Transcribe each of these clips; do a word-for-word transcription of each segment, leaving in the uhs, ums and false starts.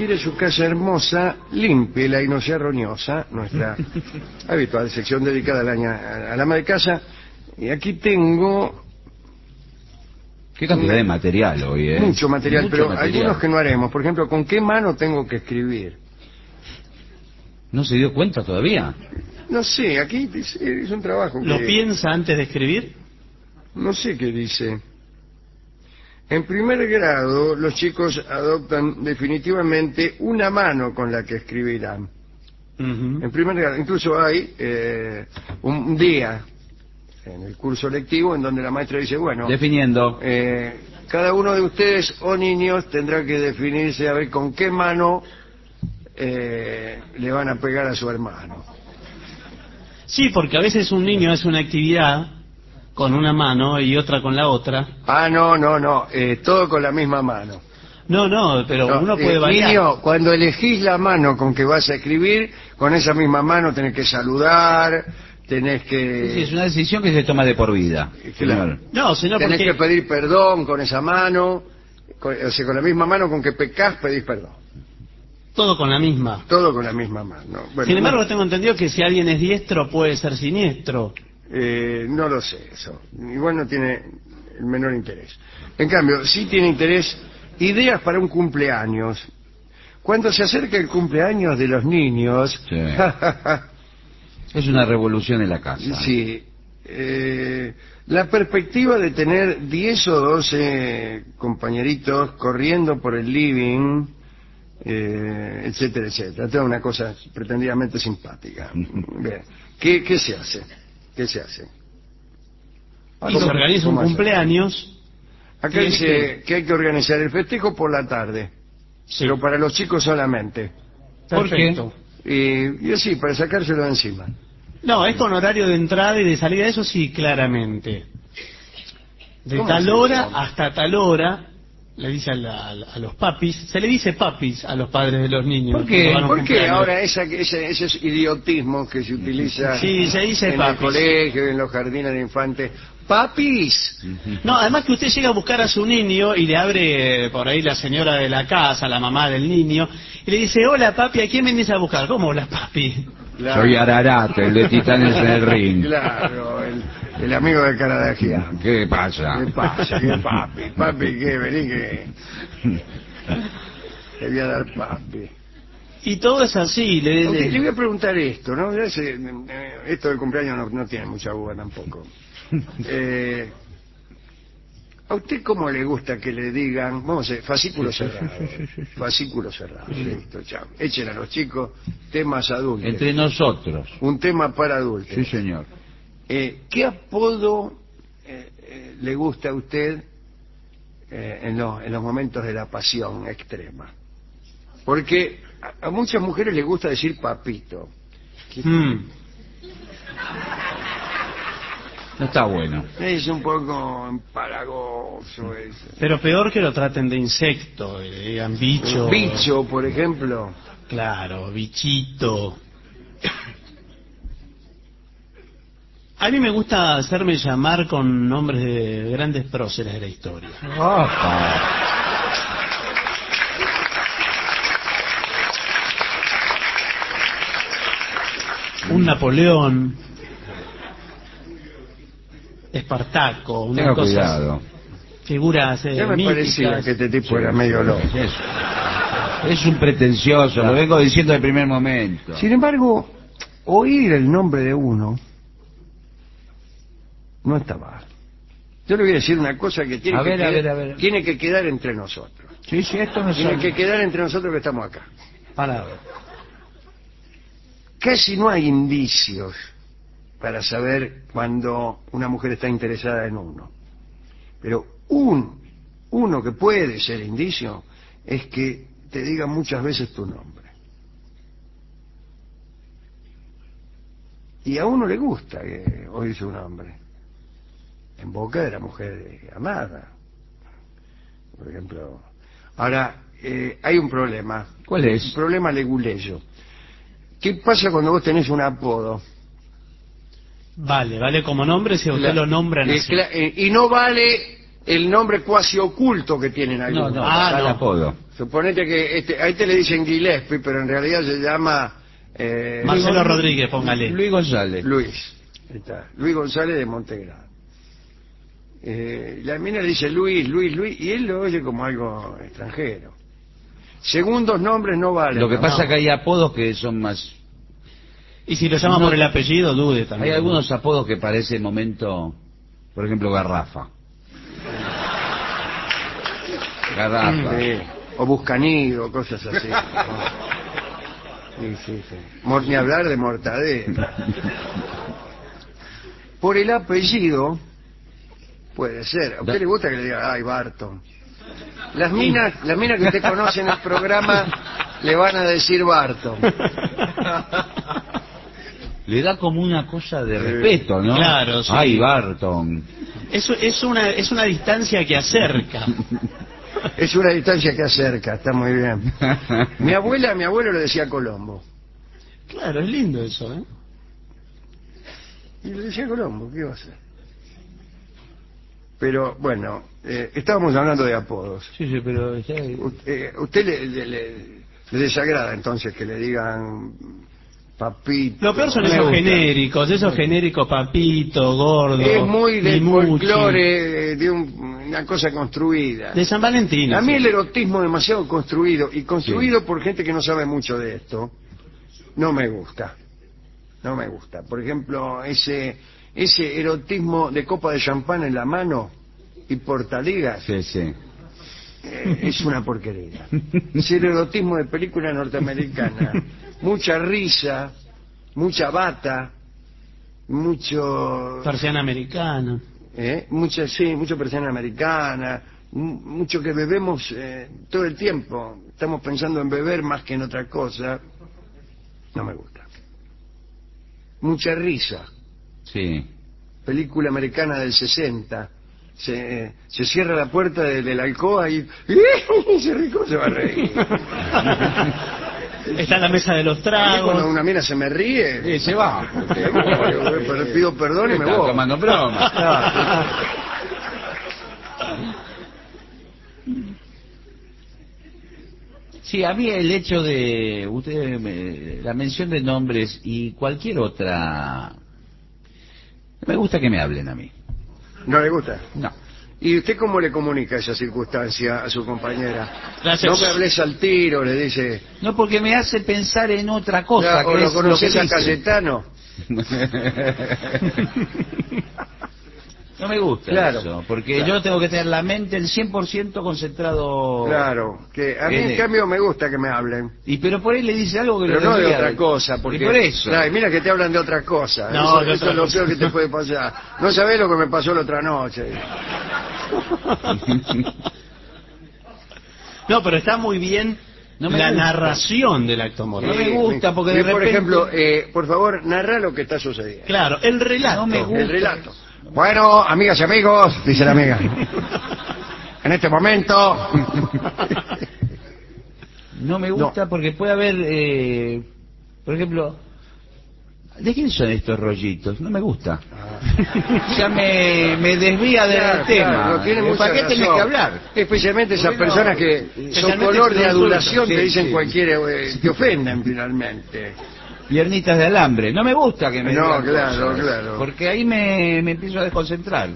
quiere su casa hermosa, límpiela y no sea roñosa, nuestra habitual sección dedicada al año, al ama de casa. Y aquí tengo... Qué cantidad de material hoy, ¿eh? Mucho material, Mucho pero material. algunos que no haremos. Por ejemplo, ¿con qué mano tengo que escribir? ¿No se dio cuenta todavía? No sé, aquí dice, es un trabajo que... ¿Lo piensa antes de escribir? No sé qué dice. En primer grado, los chicos adoptan definitivamente una mano con la que escribirán. Uh-huh. En primer grado, incluso hay eh, un día en el curso lectivo en donde la maestra dice, bueno, definiendo, eh, cada uno de ustedes o niños tendrá que definirse a ver con qué mano eh, le van a pegar a su hermano. Sí, porque a veces un niño hace una actividad con una mano y otra con la otra. Ah, no, no, no, eh, todo con la misma mano. No, no, pero No, uno puede eh, variar. Niño, cuando elegís la mano con que vas a escribir, con esa misma mano tenés que saludar, tenés que... sí, es una decisión que se toma de por vida. Claro. No, sino tenés porque... que pedir perdón con esa mano, con, o sea, con la misma mano con que pecás pedís perdón. Todo con la misma. Todo con la misma mano. Bueno, Sin embargo, no, tengo entendido que si alguien es diestro puede ser siniestro. eh, no lo sé eso. Igual no tiene el menor interés. En cambio, sí tiene interés ideas para un cumpleaños. Cuando se acerca el cumpleaños de los niños... Sí. Es una revolución en la casa. Sí. Eh, la perspectiva de tener diez o doce compañeritos corriendo por el living, eh, etcétera, etcétera. Toda una cosa pretendidamente simpática. Bien. ¿Qué, qué se hace? ¿Qué se hace? Y se organiza un cumpleaños. Acá dice que... que hay que organizar el festejo por la tarde, sí, pero para los chicos solamente. ¿Por qué? Y, y así, para sacárselo de encima. No, es con horario de entrada y de salida, eso sí, claramente. De tal hora hasta tal hora, le dice a, la, a los papis, se le dice papis a los padres de los niños. ¿Por qué? ¿Por qué ahora esa, ese, esos idiotismos que se utiliza sí, se dice en papis. el colegio, en los jardines de infantes? ¡Papis! No, además que usted llega a buscar a su niño y le abre por ahí la señora de la casa, la mamá del niño, y le dice, hola papi, ¿a quién venís a buscar? ¿Cómo hola papi? Claro. Soy Ararat, el de Titanes en el ring. Claro, el, el amigo del cara de gigante. ¿Qué pasa? ¿Qué pasa? ¿Qué papi? Papi, ¿qué? Vení que... Te voy a dar papi. Y todo es así. Le, Okay, le... le voy a preguntar esto, ¿no? Ese, eh, esto del cumpleaños no, no tiene mucha buena tampoco. Eh, ¿A usted cómo le gusta que le digan, vamos a hacer, fascículo cerrado? Fascículo cerrado, listo, chao. Echen a los chicos temas adultos. Entre nosotros. Un tema para adultos. Sí, señor. Eh, ¿Qué apodo eh, eh, le gusta a usted eh, en, los, en los momentos de la pasión extrema? Porque a, a muchas mujeres les gusta decir papito. Mm. No está bueno. Es un poco empalagoso eso. Pero peor que lo traten de insecto, le digan bicho. Bicho, por ejemplo. Claro, bichito. A mí me gusta hacerme llamar con nombres de grandes próceres de la historia. Opa. Un Napoleón, Espartaco, unas Tenga cosas, cuidado. figuras eh, Ya me míticas. parecía que este tipo era medio loco. Es, es un pretencioso, lo vengo diciendo del primer momento. Sin embargo, oír el nombre de uno no está mal. Yo le voy a decir una cosa que tiene, A que, ver, a quedar, ver, a ver. tiene que quedar entre nosotros. Sí, sí, esto no Tiene sabe. que quedar entre nosotros que estamos acá. Palabra. Casi no hay indicios para saber cuando una mujer está interesada en uno. Pero un, uno que puede ser indicio es que te diga muchas veces tu nombre. Y a uno le gusta que oír su nombre en boca de la mujer amada, por ejemplo. Ahora, eh, hay un problema. ¿Cuál es? Un problema leguleyo. ¿Qué pasa cuando vos tenés un apodo? Vale, vale como nombre si a usted La- lo nombran eh, así. cla- eh, y no vale el nombre cuasi oculto que tienen No, algunos. no, Ah, está el no. apodo. Suponete que este, a este le dicen Gillespie, pero en realidad se llama eh, Marcelo Rodríguez, póngale. Luis González. Luis. Ahí está. Luis González de Montegrado. Eh, la mina le dice Luis, Luis, Luis, y él lo oye como algo extranjero. Segundos nombres no valen. Lo que no. pasa es que hay apodos que son más... Y si lo llama No. por el apellido, dude Hay también. algunos apodos que parece momento... Por ejemplo, Garrafa. Garrafa. Sí. O Buscanido, cosas así. ¿no? Sí, sí, sí. Mor- Ni hablar de Mortadelo. Por el apellido, puede ser. ¿A usted le gusta que le diga, ay, Barton? Las minas, las minas que usted conoce en el programa le van a decir Barton. Le da como una cosa de respeto, ¿no? Claro, sí. Ay, Barton. Eso es una, es una distancia que acerca. Es una distancia que acerca, está muy bien. Mi abuela, mi abuelo le decía Colombo. Claro, es lindo eso, ¿eh? Y le decía Colombo, ¿qué iba a hacer? Pero, bueno, eh, estábamos hablando de apodos. Sí, sí, pero... U- eh, ¿Usted le, le- le- le desagrada entonces que le digan papito? Lo peor son Me esos gusta. genéricos, esos genéricos papito, gordo, Es muy del limuchi. folclore, eh, de un- una cosa construida. De San Valentín. A mí sí. el erotismo demasiado construido, y construido por gente que no sabe mucho de esto, no me gusta. No me gusta. Por ejemplo, ese ese erotismo de copa de champán en la mano y portaligas, Sí, sí. eh, es una porquería. Es el erotismo de película norteamericana. Mucha risa, mucha bata, mucho... Persiana americana. ¿Eh? Mucha, sí, mucho persiana americana, mu- mucho que bebemos eh, todo el tiempo. Estamos pensando en beber más que en otra cosa. No me gusta. Mucha risa. Sí. Película americana del sesenta. Se, eh, se cierra la puerta de, de la alcoba y... ¡Se rico se va a reír! Está en la mesa de los A mí cuando tragos. una mina se me ríe... Sí, se va. Pero pido perdón y me Está voy. tomando broma. Claro. Sí, a mí el hecho de usted me- la mención de nombres y cualquier otra, me gusta que me hablen a mí. ¿No le gusta? No. ¿Y usted cómo le comunica esa circunstancia a su compañera? Gracias. No me hables al tiro, le dice. No, porque me hace pensar en otra cosa. Ya, o que lo es conoces lo a que dice. Cayetano. No me gusta Claro. eso, porque Claro. yo tengo que tener la mente el cien por ciento concentrado. Claro, que a mí en en él. cambio me gusta que me hablen. Y pero por ahí le dice algo que Pero lo no de desvía otra cosa, porque... Y por eso. Claro, mira que te hablan de otra cosa. No, eso de eso otra es lo cosa. peor que te puede pasar. No sabés lo que me pasó la otra noche. No, pero está muy bien No me la gusta. narración del acto moral. No me gusta, porque Y, de por repente- ejemplo, eh, por favor, narra lo que está sucediendo. Claro, el relato. No me gusta. El relato. Bueno, amigas y amigos, dice la amiga. En este momento... No me gusta porque puede haber, eh, por ejemplo, ¿de quién son estos rollitos? No me gusta. O sea, me, me desvía del Claro, tema. claro, no tiene mucha ¿Para qué tenés razón. que hablar? Especialmente esas Porque no, personas que son especialmente color de insultos, adulación, sí, te dicen sí. cualquier... eh, te ofenden finalmente. Piernitas de alambre. No me gusta que me No, digan claro, cosas, claro. porque ahí me, me empiezo a desconcentrar.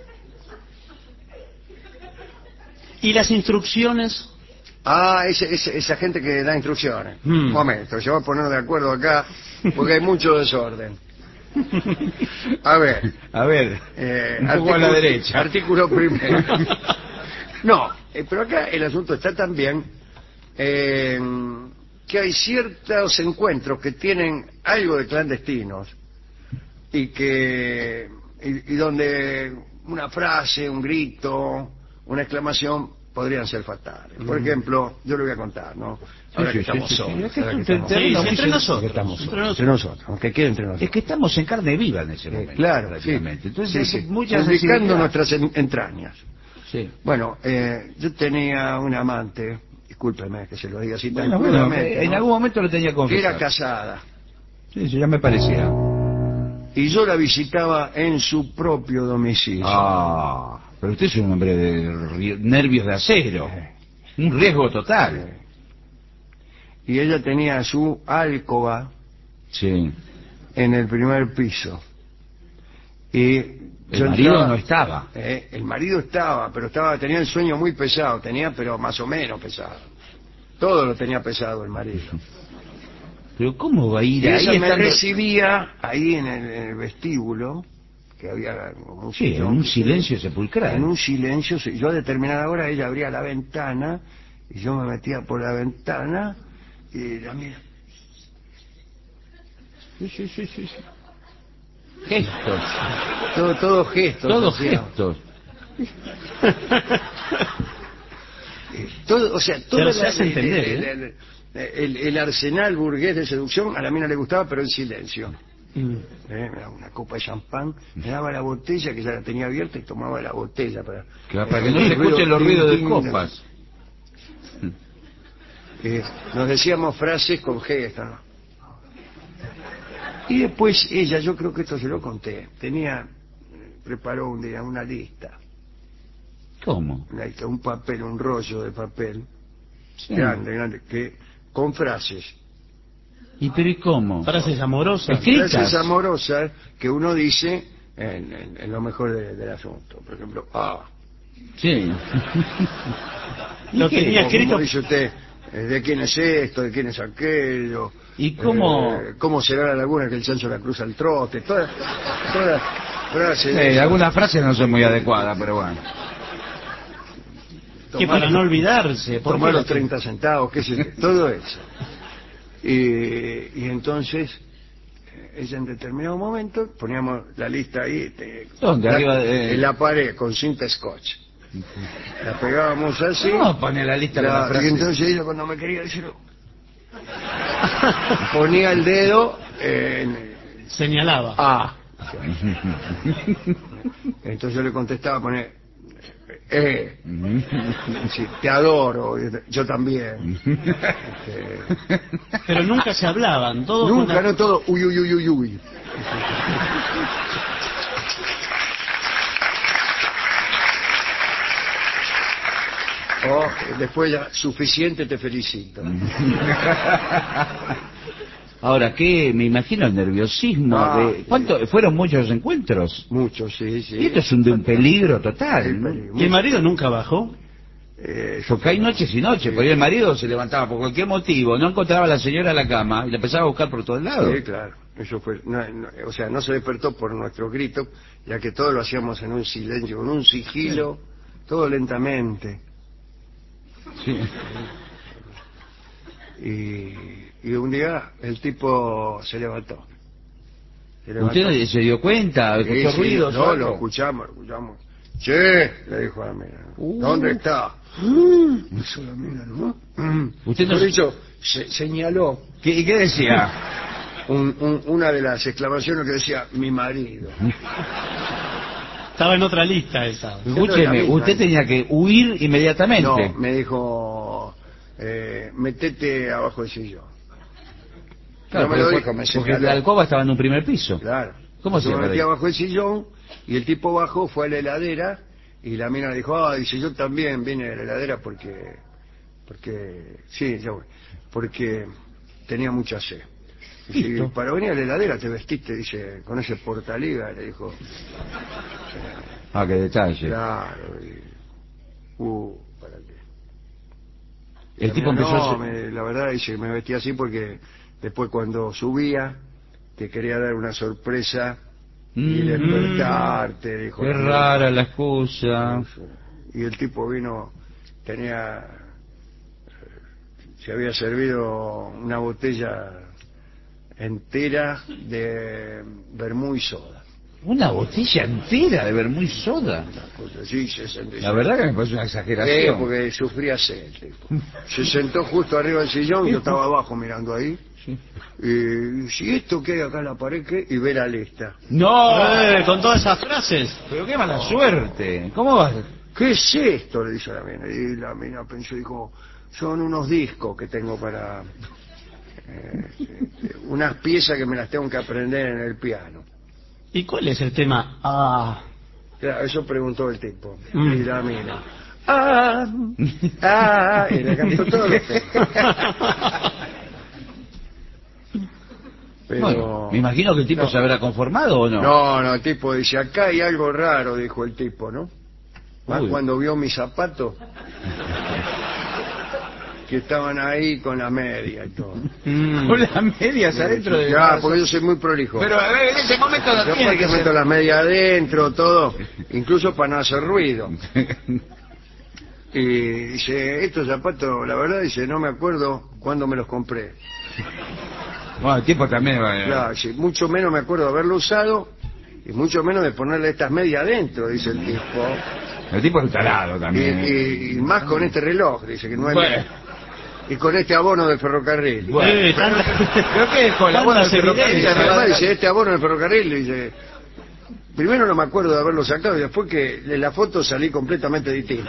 ¿Y las instrucciones? Ah, esa, esa, esa gente que da instrucciones. Hmm. Un momento, se va a poner de acuerdo acá, porque hay mucho desorden. A ver, A ver, eh, un poco a la derecha. Artículo primero. No, eh, pero acá el asunto está también eh, que hay ciertos encuentros que tienen algo de clandestinos y que y, y donde una frase, un grito, una exclamación podrían ser fatales. Por ejemplo, yo le voy a contar, ¿no? Ahora sí, que sí, estamos sí, sí. solos, Es que ahora que es un estamos- terreno Sí, muy entre sen- nosotros. que estamos Entre solos, entre nosotros, aunque quede entre nosotros. Es que estamos en carne viva en ese Eh, momento. claro, sí. prácticamente. Entonces, Sí, hay sí. mucha Publicando sensibilidad. nuestras en- entrañas. Sí. Bueno, eh, yo tenía un amante, discúlpeme que se lo diga así tan Bueno, bueno, crudamente, eh, en ¿no? algún momento lo tenía que que era confesar. casada, Sí, sí, ya me parecía. y yo la visitaba en su propio domicilio. Ah, Pero usted es un hombre de nervios de acero. Un riesgo total. Y ella tenía su alcoba Sí. en el primer piso. Y el marido entraba, no estaba. Eh, el marido estaba, pero estaba tenía el sueño muy pesado. Tenía, pero más o menos pesado. Todo lo tenía pesado el marido. Pero ¿cómo va a ir y ahí? Ella me estando... recibía ahí en el, en el vestíbulo, que había como un, sí, en un silencio sepulcral. En un silencio. Yo a determinada hora ella abría la ventana y yo me metía por la ventana y la mira. Sí, sí, sí, sí. Gestos. Todo, todo gestos. Todos gestos. todo, o sea, todo la, hace el, entender, el, ¿eh? el, el, el arsenal burgués de seducción a la mina le gustaba, pero en silencio. Mm. Eh, me daba una copa de champán, me daba la botella que ya la tenía abierta y tomaba la botella para, claro, para que no se escuchen los ruidos de copas. Eh, nos decíamos frases con gestos, ¿no? Y después ella, yo creo que esto se lo conté, tenía, preparó un día una lista. ¿Cómo? Una lista, un papel, un rollo de papel, sí. grande, grande, que con frases. ¿Y pero y cómo? Frases amorosas. ¿Escritas? Frases amorosas que uno dice en, en, en lo mejor de, del asunto. Por ejemplo, ah. Sí. Lo tenía escrito. Como dice usted, ¿de quién es esto? ¿De quién es aquello? ¿Y cómo? Eh, ¿Cómo será la laguna que el chancho la cruza al trote? Todas, todas frases. Sí, algunas frases no son muy adecuadas, pero bueno. Que para no olvidarse. Tomar los treinta centavos, qué sé yo, todo eso. Y, y entonces, ella en determinado momento, poníamos la lista ahí. Te, ¿Dónde? La, Arriba de... En la pared, con cinta scotch. La pegábamos así. No, pone la lista la, con la frase. Y entonces ella cuando me quería decir, ponía el dedo en... Señalaba. Ah. Entonces yo le contestaba, ponía... Eh, sí, te adoro, yo también. Este, pero nunca se hablaban, todos nunca, la... no todo, uy, uy, uy, uy, uy. Oh, después ya, suficiente, te felicito. Ahora, ¿qué? Me imagino el nerviosismo. Ah, de... ¿Cuánto? sí. ¿Fueron muchos encuentros? Muchos, sí, sí. Y esto es un, de un peligro total. El ¿no? peligro. ¿Y el marido nunca bajó? Eh, Porque hay noches y noches, sí. porque el marido se levantaba por cualquier motivo, no encontraba a la señora en la cama y la empezaba a buscar por todos lados. Sí, claro. Eso fue, no, no, o sea, no se despertó por nuestro grito, ya que todo lo hacíamos en un silencio, con un sigilo, todo lentamente. Sí. Y, y un día el tipo se levantó. Se levantó. ¿Usted se dio cuenta? Sí, ¿Escuchó sí, ruidos? no, o lo algo? escuchamos, lo escuchamos. Che, le dijo a la mina. Uh. ¿Dónde está? Me hizo la mina, ¿no? Usted no... Por eso, se, señaló. ¿Qué, ¿Y qué decía? Un, un, una de las exclamaciones que decía, mi marido. Estaba en otra lista esa. Escúcheme, usted tenía que huir inmediatamente. No, me dijo, eh, metete abajo del sillón. Claro, no me lo porque, dijo, me porque señaló. la alcoba estaba en un primer piso. Claro. ¿Cómo Yo se me llama? metí abajo del sillón y el tipo bajó, fue a la heladera y la mina dijo, ah, dice, yo también vine de la heladera porque, porque, sí, ya voy, porque tenía mucha sed. Y para venir a la heladera te vestiste, dice, con ese portaliga, le dijo. Ah, qué detalle. Claro, y, uh, ¿para qué? El La tipo mina, empezó no, a... me, la verdad, dice, me vestí así porque después cuando subía te quería dar una sorpresa y Mm. despertarte, dijo. Qué la rara mina. la excusa. Y el tipo vino, tenía, se había servido una botella entera de vermú y soda. Una botella entera de vermú y soda. Sí, sesenta y seis. La verdad que me parece una Sí, exageración. porque sufría sed el tipo. Se sentó justo arriba del sillón, yo estaba abajo mirando ahí. Sí. Y si esto que hay acá en la pared, ¿qué? Y ve la lista. ¡No! Eh, con todas esas frases. Pero qué mala suerte. ¿Cómo vas? ¿Qué es esto? Le dice a la mina. Y la mina pensó y dijo, son unos discos que tengo para... Eh, unas piezas que me las tengo que aprender en el piano. ¿Y cuál es el tema? Ah, Claro, eso preguntó el tipo. Mm. Y la mina. Ah, ah, y le cantó todos los temas. Pero... Bueno, me imagino que el tipo no. se habrá conformado o no. No, no, el tipo dice, acá hay algo raro, dijo el tipo, ¿no? Más Uy. cuando vio mis zapatos, que estaban ahí con la media y todo. Mm. Con las medias adentro de Ya, porque yo soy muy prolijo. Pero a ver, en ese momento no Yo tiene que porque meto ser. las medias adentro, todo, incluso para no hacer ruido. Y dice, estos zapatos, la verdad, dice, no me acuerdo cuándo me los compré. Bueno, el tipo también va. Claro, sí, mucho menos me acuerdo de haberlo usado y mucho menos de ponerle estas medias adentro, dice el tipo. El tipo es un tarado Y, también. y- y más con este reloj, dice que no hay Bueno. y con este abono del ferrocarril. Bueno, Eh, tanta- creo que es con la boda del tantas ferrocarril. Y evidencias. además dice, este abono del ferrocarril, dice, primero no me acuerdo de haberlo sacado y después que de la foto salí completamente distinto.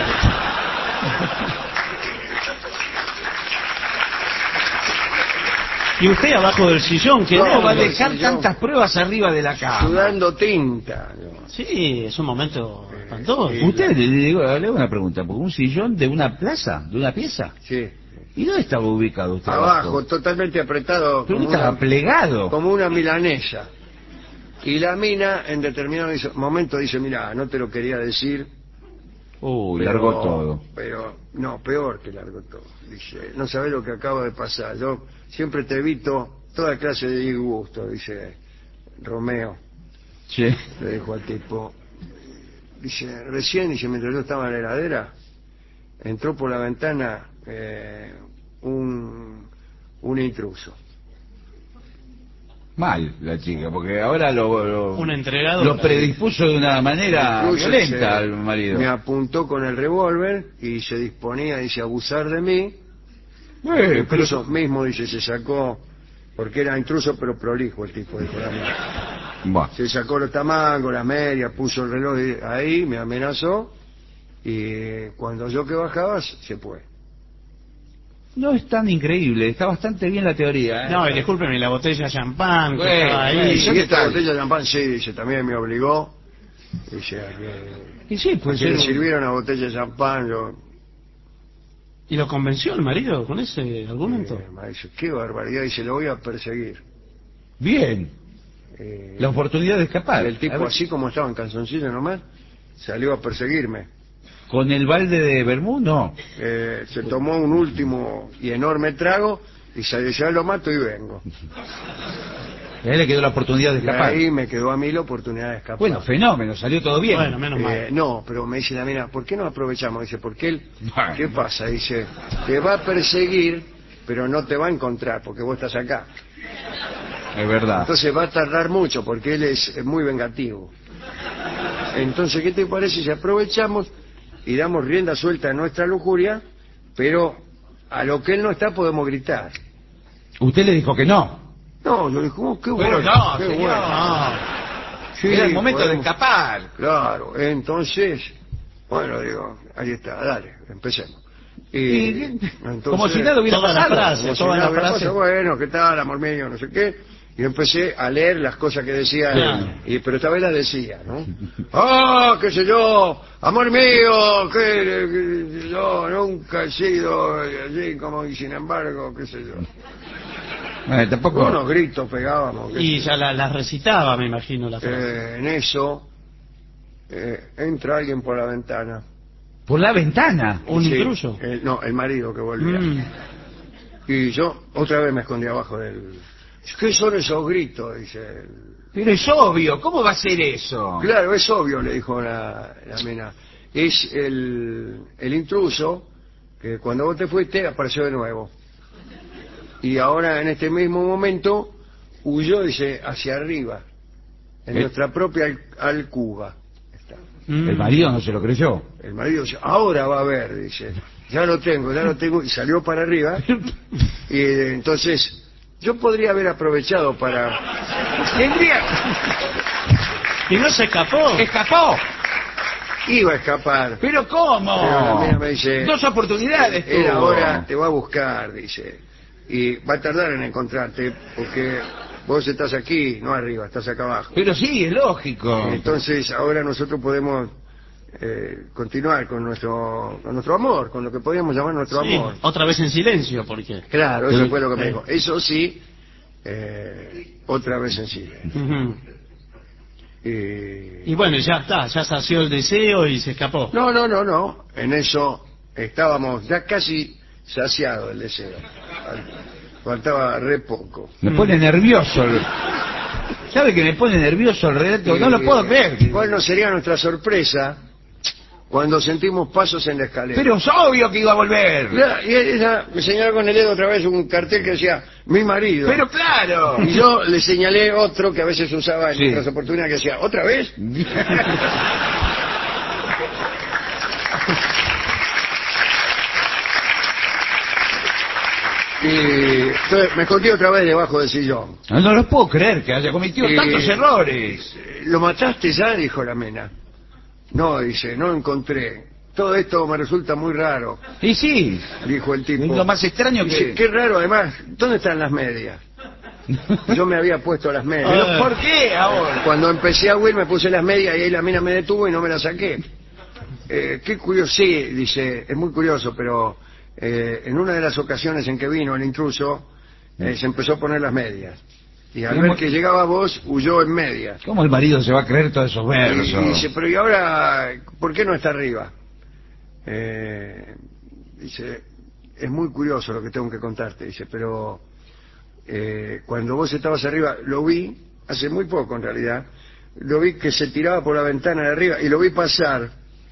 Y usted abajo del sillón, que ¿Cómo no va a no, dejar sí, yo- tantas pruebas arriba de la cama? Sudando tinta. ¿no? Sí, es un momento espantoso. Sí. Usted, le digo, le hago una pregunta, ¿por un sillón de una plaza, de una pieza? Sí. ¿Y dónde estaba ubicado usted? Abajo, totalmente apretado, Pero como usted estaba una, plegado. como una milanesa. Y la mina, en determinado dice- momento, dice, mira, no te lo quería decir. Uy, pero- largó todo. Pero, no, peor que largó todo. Dice, no sabés lo que acaba de pasar. Yo siempre te evito toda clase de disgusto, dice Romeo. Sí. Le dijo al tipo. Dice, recién, dice, mientras yo estaba en la heladera, entró por la ventana eh, un, un intruso. Mal la chica, porque ahora lo, lo, Un entregado. lo predispuso de una manera Intruso violenta se- al marido. Me apuntó con el revólver y se disponía, dice, a abusar de mí. Eh, Incluso mismo, dice, se sacó, porque era intruso pero prolijo el tipo, dijo la mina. Buah. Se sacó los tamangos, las medias, puso el reloj de- ahí, me amenazó y cuando yo que bajaba se fue. No es tan increíble, está bastante bien la teoría. ¿eh? No, y discúlpeme, la botella de champán que Bueno, estaba ahí. bueno, Y yo si qué esta tal. botella de champán, sí, dice, también me obligó. Dice, a que, Y sí, a puede que ser. le un- sirviera una botella de champán. Yo, ¿Y lo convenció el marido con ese argumento? eh, me dice, qué barbaridad, dice, lo voy a perseguir. Bien, Eh, la oportunidad de escapar. y el A tipo, ver, así como estaba en calzoncillo nomás, salió a perseguirme. Con el balde de Bermú, no. Eh, se tomó un último y enorme trago y se decía, lo mato y vengo. A él le quedó la oportunidad de Y escapar. ahí me quedó a mí la oportunidad de escapar. Bueno, fenómeno, salió todo bien. Bueno, menos Eh, mal. no, pero me dice la mina, ¿por qué no aprovechamos? Dice, porque él, Bueno. ¿qué pasa? Dice, te va a perseguir, pero no te va a encontrar porque vos estás acá. Es verdad. Entonces va a tardar mucho porque él es, es muy vengativo. Entonces, ¿qué te parece si aprovechamos y damos rienda suelta a nuestra lujuria, pero a lo que él no está podemos gritar? Usted le dijo que no. No, yo le dije, oh, qué bueno, Pero no, qué señor. bueno. Sí, Era el momento podemos- de escapar. Claro, entonces, bueno, digo, ahí está, dale, empecemos. Y, Y- entonces, como si nada hubiera toda la pasado. frase. como si toda nada la hubiera frase. pasado, bueno, ¿qué tal, amor mío? No sé qué. Y empecé a leer las cosas que decía, Claro. y, pero esta vez las decía, ¿no? ¡Ah, qué sé yo! ¡Amor mío! Que, que yo nunca he sido así como, y sin embargo, qué sé yo. Eh, tampoco. Unos gritos pegábamos. qué Y sé yo. ya la, la recitaba, me imagino, la frase. Eh, en eso, eh, entra alguien por la ventana. Por la ventana. ¿Un Sí, intruso? el- no, el marido que volvía. Mm. Y yo otra vez me escondí abajo del... ¿Qué son esos gritos? Dice él. Pero es obvio, ¿cómo va a ser eso? Claro, es obvio, le dijo la, la mina. Es el, el intruso que cuando vos te fuiste apareció de nuevo. Y ahora en este mismo momento huyó, dice, hacia arriba, en ¿Eh? nuestra propia al- alcuba. Está. Mm. El marido no se lo creyó. El marido dice, ahora va a ver, dice, ya lo tengo, ya lo tengo, y salió para arriba. Y eh, entonces, yo podría haber aprovechado para... Tendría. ¿Y no se escapó? Escapó. Iba a escapar. ¿Pero cómo? Pero la mina me dice, Dos oportunidades tuvo. él ahora te va a buscar, dice, y va a tardar en encontrarte, porque vos estás aquí, no arriba, estás acá abajo. Pero sí, es lógico. Entonces ahora nosotros podemos eh, continuar con nuestro con nuestro amor, con lo que podríamos llamar nuestro Sí, amor. otra vez en silencio, porque... Claro, eso Pero- fue lo que me eh. dijo. Eso sí, eh, otra vez en silencio. Ujú. Eh, Y bueno, ya está, ya sació el deseo y se escapó. No, no, no, no. En eso estábamos ya casi saciados del deseo. Faltaba re poco. Me pone nervioso. el- ¿Sabe que me pone nervioso el relato? No lo puedo creer. ¿Cuál no sería nuestra sorpresa cuando sentimos pasos en la escalera? Pero es obvio que iba a volver. Ya, y ella me señaló con el dedo otra vez un cartel que decía mi marido. Pero claro. Y yo le señalé otro que a veces usaba en Sí. otras oportunidades que decía, ¿otra vez? Y entonces me escondí otra vez debajo del sillón. No, no lo puedo creer que haya cometido Eh, tantos errores. ¿Lo mataste ya? Dijo la mena. No, dice, no encontré. Todo esto me resulta muy raro, Y sí, dijo el tipo. es lo más extraño Dice, que... qué raro además, ¿dónde están las medias? Yo me había puesto las medias. ¿Pero por qué ahora? Cuando empecé a huir me puse las medias y ahí la mina me detuvo y no me las saqué. Eh, qué curioso, sí, dice, es muy curioso, pero eh, en una de las ocasiones en que vino el intruso, eh, se empezó a poner las medias. Y al ver que llegaba vos, huyó en medias. ¿Cómo el marido se va a creer todos esos Y, versos? y dice, pero ¿y ahora por qué no está arriba? Eh, dice, es muy curioso lo que tengo que contarte, dice, pero eh, cuando vos estabas arriba, lo vi, hace muy poco en realidad, lo vi que se tiraba por la ventana de arriba y lo vi pasar,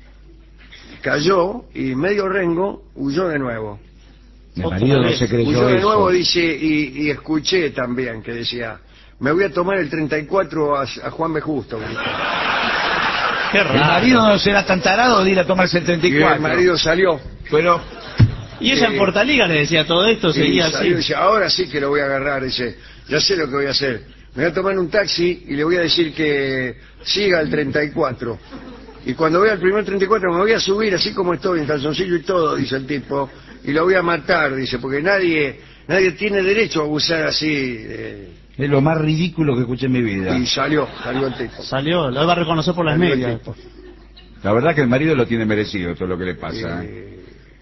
cayó y medio rengo huyó de nuevo. El marido no se creyó Huyó de eso. nuevo, dice, y, y escuché también que decía, me voy a tomar el treinta y cuatro a, a Juan B. Justo. Qué El raro. marido no será tan tarado de ir a tomarse el treinta y Y cuatro. el marido salió. Pero... Y ella en Eh, Portaliga le decía todo esto, Y seguía salió y así. dice, ahora sí que lo voy a agarrar, dice, ya sé lo que voy a hacer. Me voy a tomar un taxi y le voy a decir que siga el treinta y cuatro. Y cuando vea el primer treinta y cuatro me voy a subir así como estoy, en calzoncillo y todo, dice el tipo, y lo voy a matar, dice, porque nadie nadie tiene derecho a abusar así. eh. Es lo más ridículo que escuché en mi vida. Y salió, salió el tipo. Salió, lo iba a reconocer por las Salió el medias. tipo. La verdad que el marido lo tiene merecido, todo lo que le pasa. ¿eh? Eh,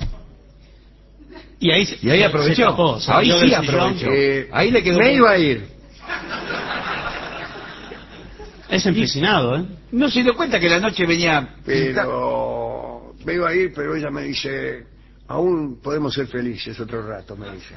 Y ahí, se- Y ahí se aprovechó. escapó, Ahí salió sí del sillón. aprovechó. eh, Ahí le quedó... me iba a ir. Es empecinado, ¿eh? No se dio cuenta que la noche venía... Pero me iba a ir, pero ella me dice, aún podemos ser felices otro rato, me dice.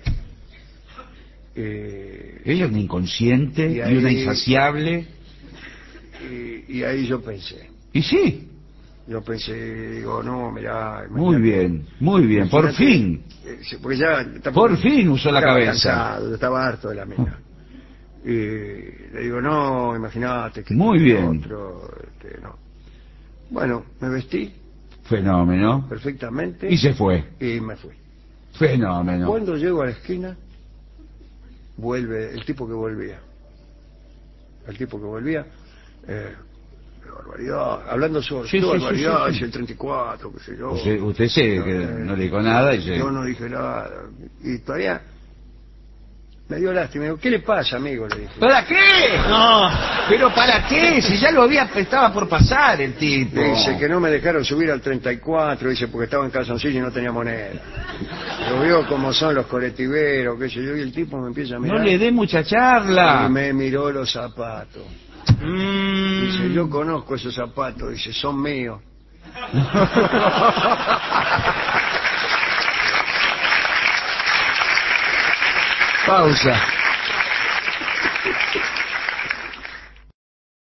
Eh, Ella es una inconsciente Y y, ahí- una insaciable. y, y ahí yo pensé, Y sí, yo pensé, digo, no, mirá, muy imagínate, bien, muy bien, por imagínate, fin. eh, sí, porque ya tampoco- Por fin usó la estaba cabeza. cansado, yo estaba harto de la mina. Y le digo, no, imagínate que Muy bien. otro, este, no. Bueno, me vestí Fenómeno. perfectamente Y se fue. y me fui. Fenómeno. Cuando llego a la esquina, vuelve el tipo que volvía. El tipo que volvía, eh, qué barbaridad, hablando sobre Sí, qué sí, sí, barbaridad, sí, sí. es el treinta y cuatro, qué sé yo. Usted, usted sé que Eh, no le dijo nada y se... Yo no dije nada. Y todavía me dio lástima. Digo, ¿qué le pasa, amigo? Le dije. ¿Para qué? No, ¿Pero para qué? Si ya lo había, estaba por pasar el tipo. Dice que no me dejaron subir al treinta y cuatro, dice, porque estaba en calzoncillo y no tenía moneda. Lo vio como son los colectiveros, qué sé yo, y el tipo me empieza a mirar. No le dé mucha charla. Y me miró los zapatos. mm, Dice, yo conozco esos zapatos, dice, son míos. Pausa.